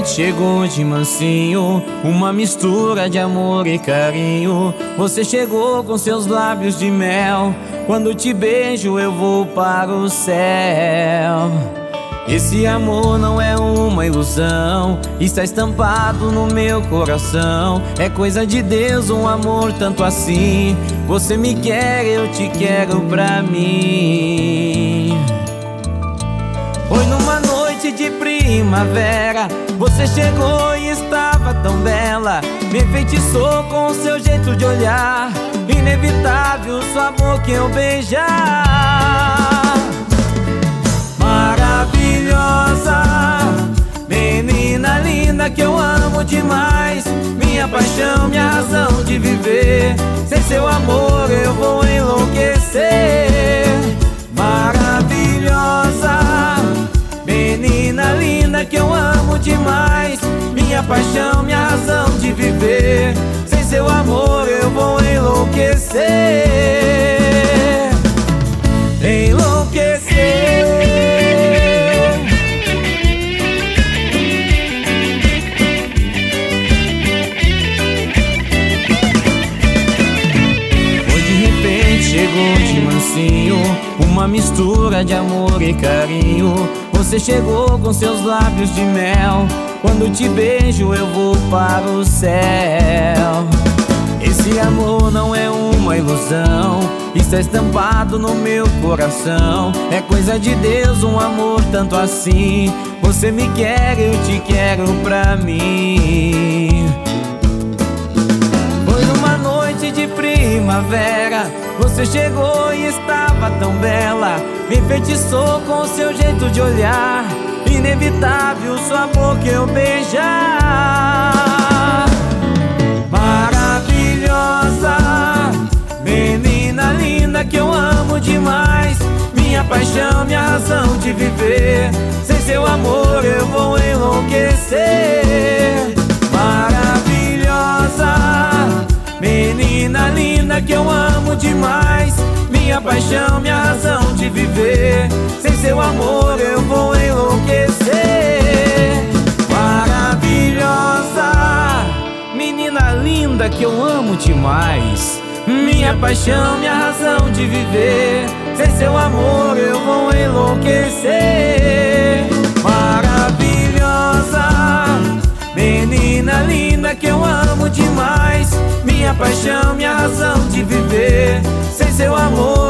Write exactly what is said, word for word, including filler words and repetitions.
repente chegou de mansinho, uma mistura de amor e carinho. Você chegou com seus lábios de mel, quando te beijo eu vou para o céu. Esse amor não é uma ilusão, está estampado no meu coração. É coisa de Deus, um amor tanto assim. Você me quer, eu te quero pra mim. Foi numa noite de primavera, você chegou e estava tão bela. Me enfeitiçou com o seu jeito de olhar, inevitável sua boca eu beijar. Maravilhosa, menina linda que eu amo demais, minha paixão, minha razão de viver. Sem seu amor eu vou enlouquecer. Maravilhosa, menina linda que eu amo demais, minha paixão, minha razão de viver. Sem seu amor eu vou enlouquecer. Enlouquecer. Foi de repente, chegou de mansinho, uma mistura de amor e carinho. Você chegou com seus lábios de mel, quando te beijo eu vou para o céu. Esse amor não é uma ilusão, está estampado no meu coração. É coisa de Deus, um amor tanto assim. Você me quer, eu te quero pra mim. Foi numa noite de primavera, você chegou e estava tão bela. Me enfeitiçou com o seu jeito de olhar, inevitável sua boca eu beijar. Maravilhosa, menina linda que eu amo demais, minha paixão, minha razão de viver. Sem seu amor eu vou enlouquecer. Maravilhosa, menina linda que eu amo demais, minha paixão, minha razão de viver. Sem seu amor eu vou enlouquecer. Maravilhosa, menina linda que eu amo demais, minha paixão, minha razão de viver. Sem seu amor eu vou enlouquecer. Maravilhosa, menina linda que eu amo demais, minha paixão, minha razão de viver. Sem seu amor